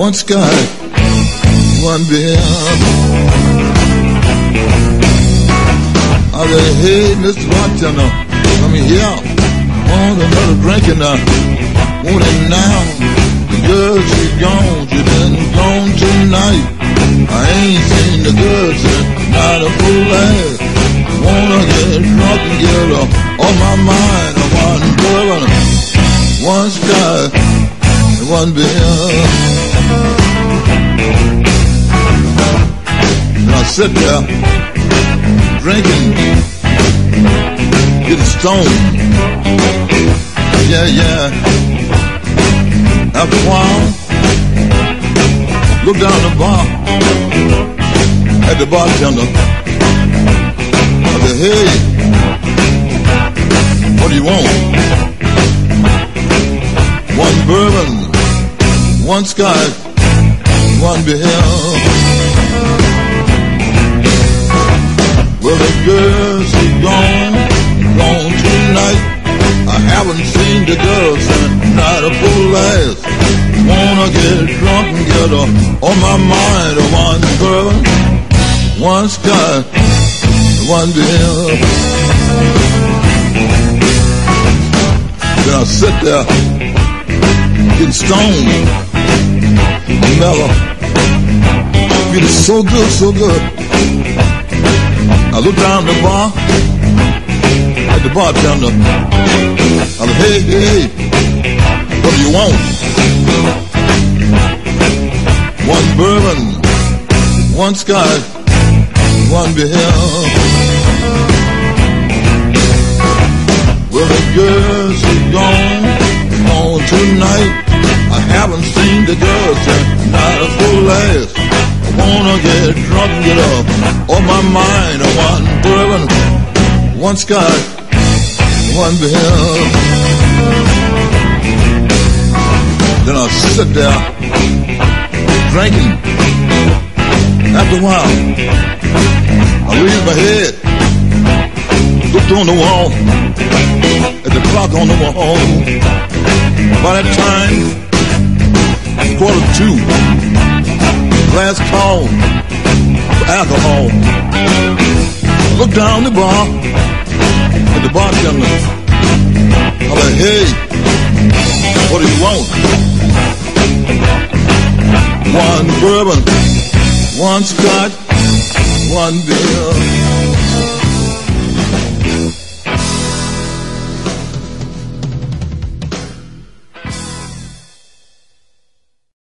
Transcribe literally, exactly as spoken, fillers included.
one sky, one beer. I said, hey, Mister Bartender, come here. Want another drink and I want it now. The girl, she gone, she been gone tonight. I ain't seen the girl since not a full ass. Wanna get drunk and get her on my mind. I want bourbon, one sky, and one beer. And I sit there, drinking, getting stoned. Yeah, yeah. After a while, look down the bar at the bartender. I said, hey, what do you want? One bourbon, one scotch, one beer. Well, the girl, she gone, gone tonight. I haven't seen the girl since not a full ass. Wanna get drunk and get her on my mind. One bourbon, one scotch, one beer. Then I sit there, getting stoned, mellow, feeling so good, so good. I look down the bar at the bartender. I said, hey, hey, what do you want? One bourbon, one scotch, one beer. Well, the girl, she gone, gone tonight. I haven't seen the girl since not a full ass. I wanna get drunk and get up on my mind. I want bourbon, one scotch, one beer. Then I sit there, drinking. After a while, I raised my head, looked on the wall, at the clock on the wall. By that time, quarter to two, last call for alcohol. I looked down the bar at the bartender. I said, hey, what do you want? One bourbon, one scotch, one beer.